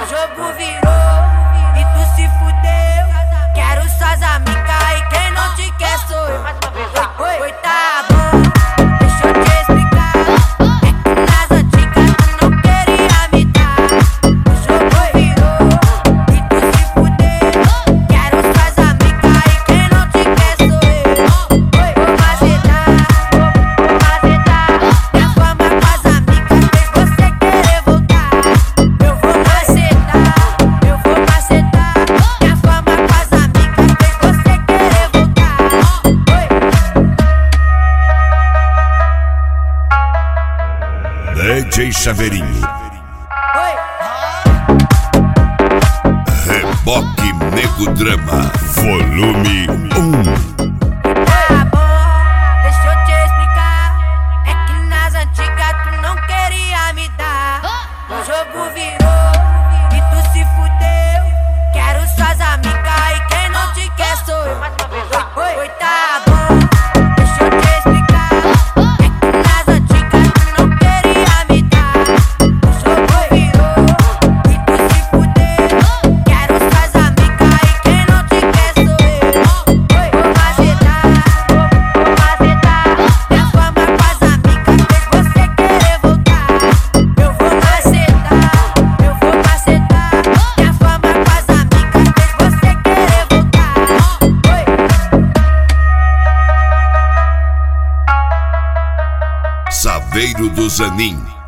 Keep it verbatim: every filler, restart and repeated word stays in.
jogo virou e tu se fudeu. Quero suas amigas e quem não te quer sou eu. Oi, oi, tá bom, deixa eu te explicar. É que nas antigas tu não queria me dar. O jogo virou e tu se fudeu. Quero suas amigas e quem não te quer sou eu. Oi, vou macetar, vou macetar. Minha fama com as amigas fez você querer voltar. Eu vou macetar, eu vou macetar. Minha fama com as amigas fez você querer voltar. D J Chaveirinho, Oi, Reboque Nego Drama, volume um. tá bom, deixa eu te explicar. É que nas antigas tu não queria me dar. O jogo virou e tu se fudeu. Quero suas amigas e quem não te quer sou eu. Oi, oi, tá bom, deixa eu te explicar. É que nas antigas tu não queria me dar. O jogo virou e tu se fudeu. Quero suas amigas e quem não te quer sou eu. Oi, vou macetar, vou macetar. Minha fama com as amigas fez você querer voltar. Eu vou macetar, eu vou macetar. Minha fama com as amigas fez você querer voltar. Oi. Saveiro do Zanin.